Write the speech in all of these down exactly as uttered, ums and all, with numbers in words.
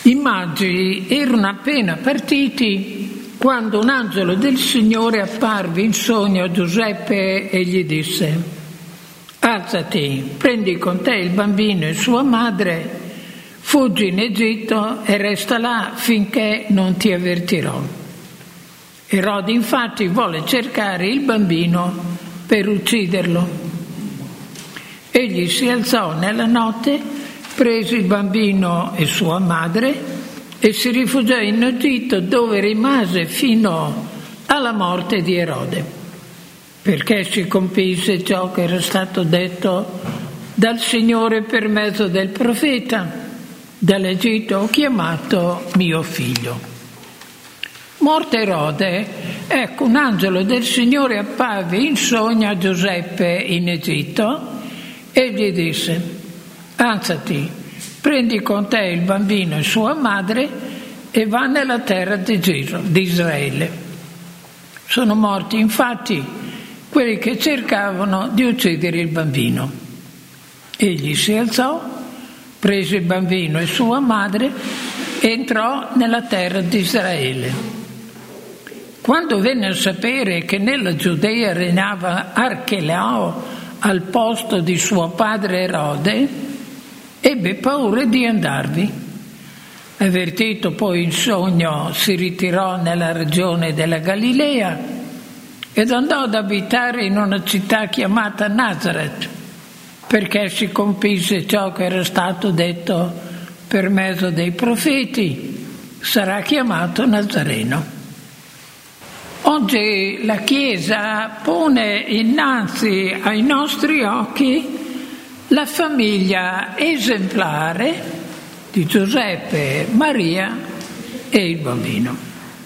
I magi erano appena partiti quando un angelo del Signore apparve in sogno a Giuseppe e gli disse: alzati, prendi con te il bambino e sua madre, fuggi in Egitto e resta là finché non ti avvertirò. Erode infatti volle cercare il bambino per ucciderlo. Egli si alzò nella notte, prese il bambino e sua madre e si rifugiò in Egitto, dove rimase fino alla morte di Erode, perché si compisse ciò che era stato detto dal Signore per mezzo del profeta: dall'Egitto ho chiamato mio figlio. Morto Erode, ecco un angelo del Signore apparve in sogno a Giuseppe in Egitto e gli disse: alzati, prendi con te il bambino e sua madre e va nella terra di Israele. Sono morti infatti quelli che cercavano di uccidere il bambino. Egli si alzò, prese il bambino e sua madre e entrò nella terra di Israele. Quando venne a sapere che nella Giudea regnava Archelao al posto di suo padre Erode, ebbe paura di andarvi. Avvertito poi in sogno, si ritirò nella regione della Galilea ed andò ad abitare in una città chiamata Nazaret, perché si compisse ciò che era stato detto per mezzo dei profeti: sarà chiamato Nazareno. Oggi la Chiesa pone innanzi ai nostri occhi la famiglia esemplare di Giuseppe, Maria e il bambino.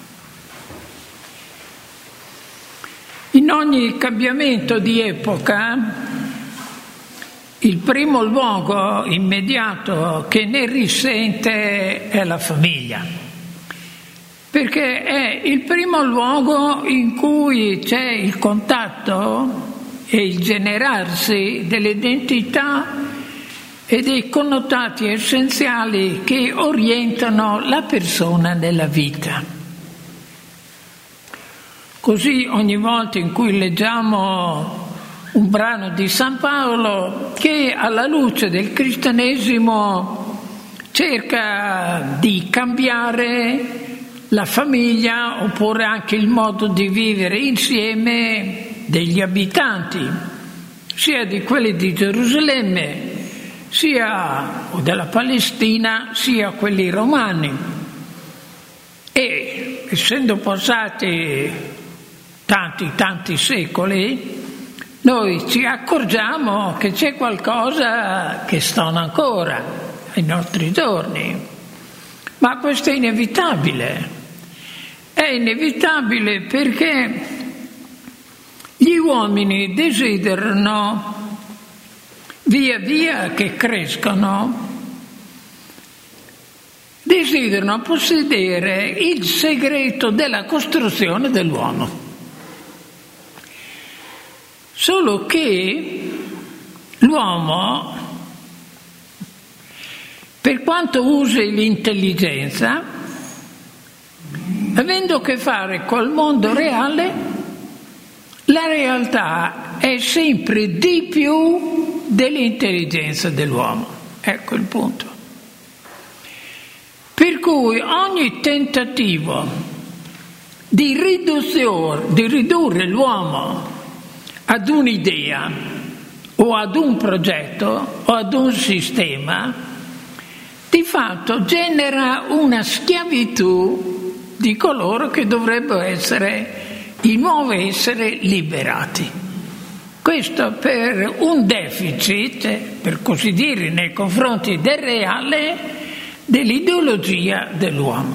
In ogni cambiamento di epoca, il primo luogo immediato che ne risente è la famiglia, perché è il primo luogo in cui c'è il contatto e il generarsi delle identità e dei connotati essenziali che orientano la persona nella vita. Così ogni volta in cui leggiamo un brano di San Paolo che alla luce del cristianesimo cerca di cambiare la famiglia oppure anche il modo di vivere insieme degli abitanti, sia di quelli di Gerusalemme, sia della Palestina, sia quelli romani. E essendo passati tanti, tanti secoli, noi ci accorgiamo che c'è qualcosa che stona ancora ai nostri giorni. Ma questo è inevitabile. È inevitabile perché gli uomini desiderano, via via che crescono, desiderano possedere il segreto della costruzione dell'uomo. Solo che l'uomo, per quanto usi l'intelligenza, avendo a che fare col mondo reale, la realtà è sempre di più dell'intelligenza dell'uomo. Ecco il punto. Per cui ogni tentativo di, di ridurre l'uomo ad un'idea o ad un progetto o ad un sistema, di fatto genera una schiavitù di coloro che dovrebbero essere i nuovi esseri liberati. Questo per un deficit, per così dire, nei confronti del reale, dell'ideologia dell'uomo.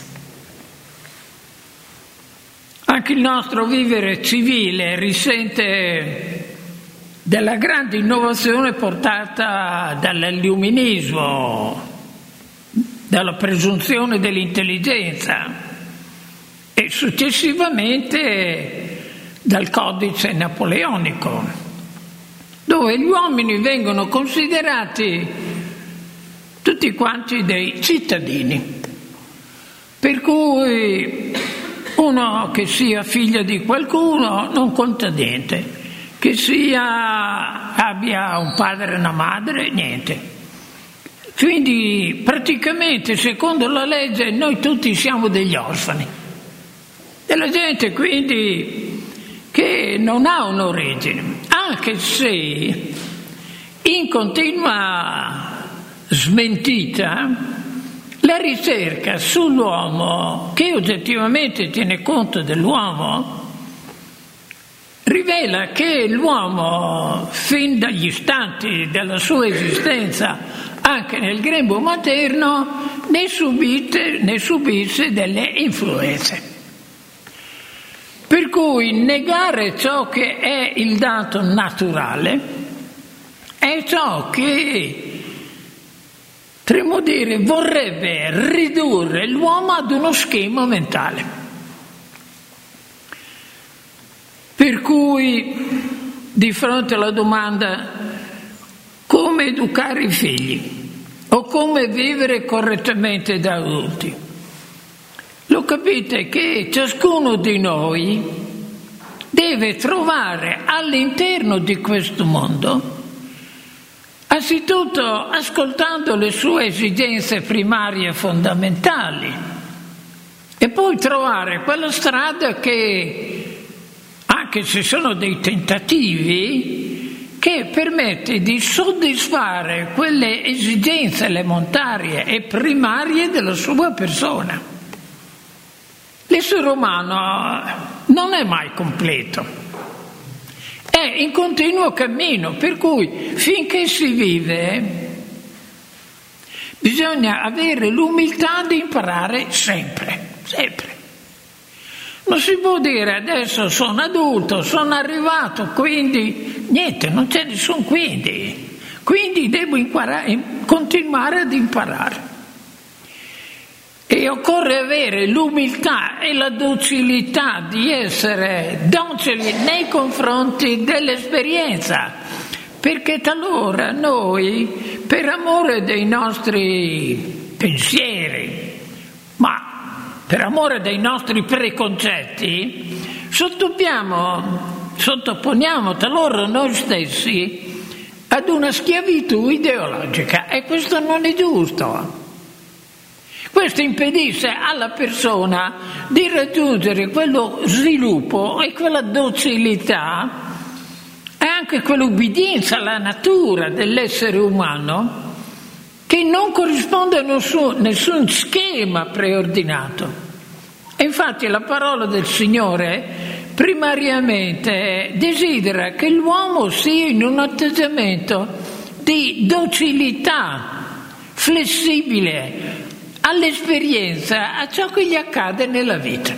Anche il nostro vivere civile risente della grande innovazione portata dall'illuminismo, dalla presunzione dell'intelligenza e successivamente dal codice napoleonico, dove gli uomini vengono considerati tutti quanti dei cittadini. Per cui uno che sia figlio di qualcuno non conta niente, che sia abbia un padre e una madre, niente. Quindi praticamente secondo la legge noi tutti siamo degli orfani. E la gente quindi che non ha un'origine, anche se in continua smentita la ricerca sull'uomo, che oggettivamente tiene conto dell'uomo, rivela che l'uomo, fin dagli istanti della sua esistenza, anche nel grembo materno, ne subite, ne subisce delle influenze. Per cui negare ciò che è il dato naturale è ciò che, potremmo dire, vorrebbe ridurre l'uomo ad uno schema mentale. Per cui, di fronte alla domanda come educare i figli o come vivere correttamente da adulti, lo capite che ciascuno di noi deve trovare all'interno di questo mondo, anzitutto ascoltando le sue esigenze primarie e fondamentali, e poi trovare quella strada che, anche se sono dei tentativi, che permette di soddisfare quelle esigenze elementarie e primarie della sua persona. L'essere umano non è mai completo, è in continuo cammino, per cui finché si vive bisogna avere l'umiltà di imparare sempre, sempre. Non si può dire adesso sono adulto, sono arrivato, quindi niente, non c'è nessun quindi, quindi devo imparare, continuare ad imparare. E occorre avere l'umiltà e la docilità di essere docili nei confronti dell'esperienza, perché talora noi, per amore dei nostri pensieri, ma per amore dei nostri preconcetti, sottoponiamo, sottoponiamo talora noi stessi ad una schiavitù ideologica, e questo non è giusto. Questo impedisce alla persona di raggiungere quello sviluppo e quella docilità e anche quell'ubbidienza alla natura dell'essere umano che non corrisponde a nessun, nessun schema preordinato. E infatti la parola del Signore primariamente desidera che l'uomo sia in un atteggiamento di docilità, flessibile all'esperienza, a ciò che gli accade nella vita.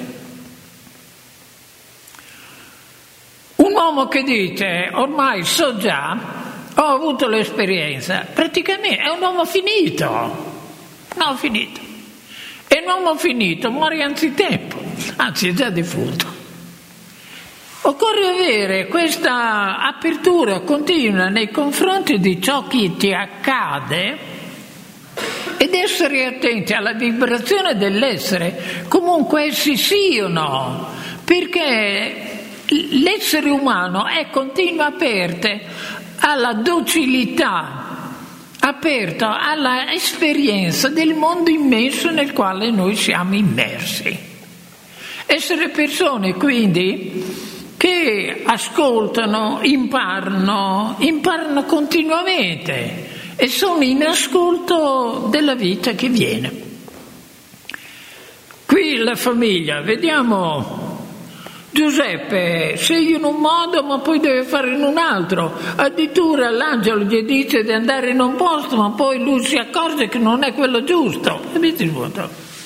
Un uomo che dice ormai so già, ho avuto l'esperienza, praticamente è un uomo finito, no finito, è un uomo finito, muore anzitempo, anzi è già defunto. Occorre avere questa apertura continua nei confronti di ciò che ti accade ed essere attenti alla vibrazione dell'essere, comunque essi siano, perché l'essere umano è continua aperte alla docilità, aperto alla esperienza del mondo immenso nel quale noi siamo immersi. Essere persone quindi che ascoltano, imparano, imparano continuamente e sono in ascolto della vita che viene. Qui la famiglia, vediamo Giuseppe sceglie in un modo ma poi deve fare in un altro, addirittura l'angelo gli dice di andare in un posto ma poi lui si accorge che non è quello giusto, capite il voto?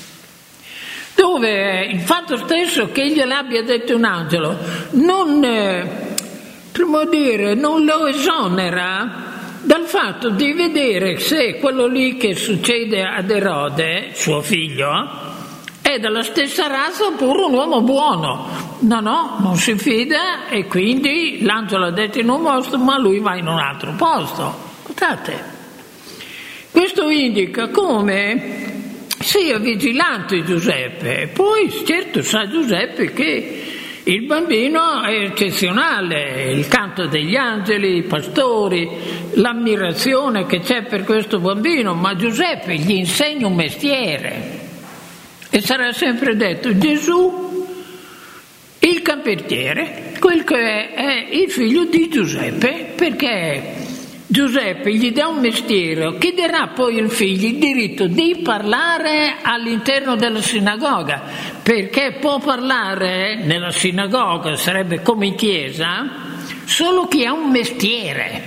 Dove il fatto stesso che gliel'abbia detto un angelo non, eh, prima dire, non lo esonera dal fatto di vedere se quello lì che succede ad Erode, suo figlio, è della stessa razza oppure un uomo buono. No, no, non si fida e quindi l'angelo ha detto in un posto ma lui va in un altro posto. Guardate, questo questo indica come sia vigilante Giuseppe. Poi certo sa Giuseppe che il bambino è eccezionale, il canto degli angeli, i pastori, l'ammirazione che c'è per questo bambino, ma Giuseppe gli insegna un mestiere e sarà sempre detto Gesù il campertiere, quel che è, è il figlio di Giuseppe, perché Giuseppe gli dà un mestiere che darà poi al figlio il diritto di parlare all'interno della sinagoga, perché può parlare nella sinagoga, sarebbe come in chiesa, solo chi ha un mestiere,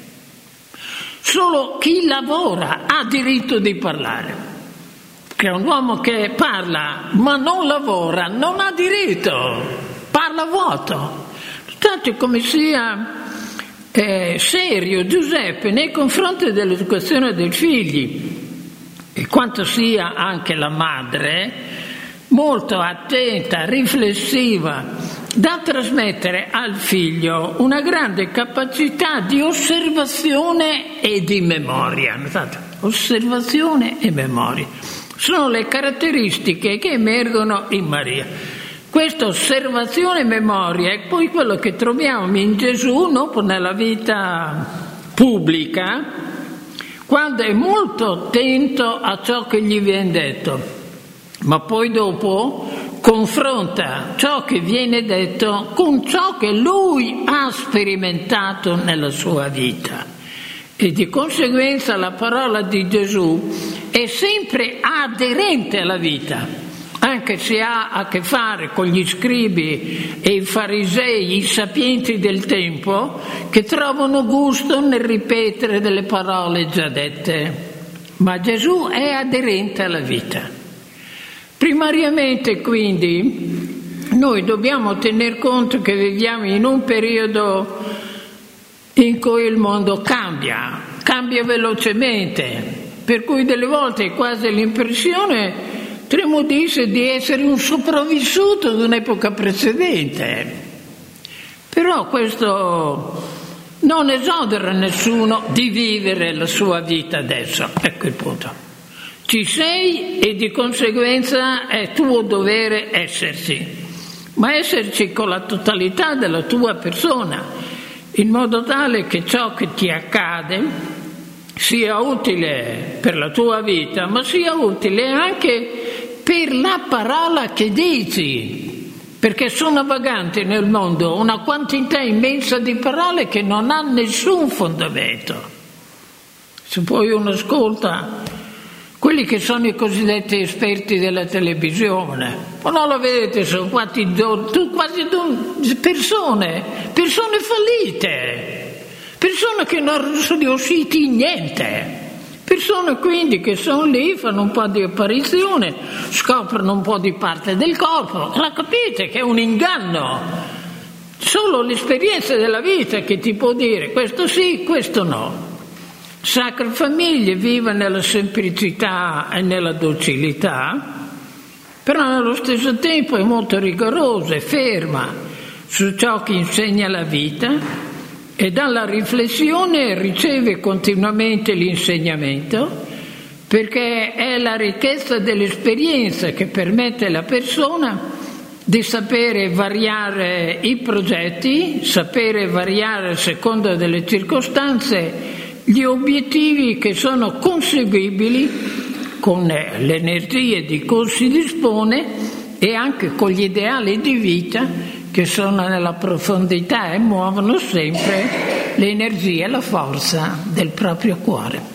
solo chi lavora ha diritto di parlare, che è un uomo che parla ma non lavora non ha diritto, parla vuoto. Tanto come sia Eh, serio Giuseppe nei confronti dell'educazione dei figli, e quanto sia anche la madre molto attenta, riflessiva, da trasmettere al figlio una grande capacità di osservazione e di memoria. Notate? Osservazione e memoria sono le caratteristiche che emergono in Maria. Questa osservazione e memoria è poi quello che troviamo in Gesù dopo nella vita pubblica, quando è molto attento a ciò che gli viene detto, ma poi dopo confronta ciò che viene detto con ciò che lui ha sperimentato nella sua vita. E di conseguenza la parola di Gesù è sempre aderente alla vita, anche se ha a che fare con gli scribi e i farisei, i sapienti del tempo, che trovano gusto nel ripetere delle parole già dette. Ma Gesù è aderente alla vita. Primariamente, quindi, noi dobbiamo tener conto che viviamo in un periodo in cui il mondo cambia, cambia velocemente, per cui delle volte è quasi l'impressione potremmo dire di essere un sopravvissuto di un'epoca precedente, però questo non esonera nessuno di vivere la sua vita adesso. Ecco il punto. Ci sei e di conseguenza è tuo dovere esserci, ma esserci con la totalità della tua persona, in modo tale che ciò che ti accade sia utile per la tua vita, ma sia utile anche per la parola che dici, perché sono vaganti nel mondo una quantità immensa di parole che non hanno nessun fondamento. Se poi uno ascolta quelli che sono i cosiddetti esperti della televisione, ma non lo vedete, sono quasi, quasi persone, persone fallite, persone che non sono riusciti in niente. Persone quindi che sono lì, fanno un po' di apparizione, scoprono un po' di parte del corpo, la capite che è un inganno. Solo l'esperienza della vita che ti può dire questo sì, questo no. Sacre Famiglie vive nella semplicità e nella docilità, però nello stesso tempo è molto rigorosa e ferma su ciò che insegna la vita, e dalla riflessione riceve continuamente l'insegnamento, perché è la ricchezza dell'esperienza che permette alla persona di sapere variare i progetti, sapere variare a seconda delle circostanze gli obiettivi che sono conseguibili con le energie di cui si dispone e anche con gli ideali di vita che sono nella profondità e muovono sempre l'energia e la forza del proprio cuore.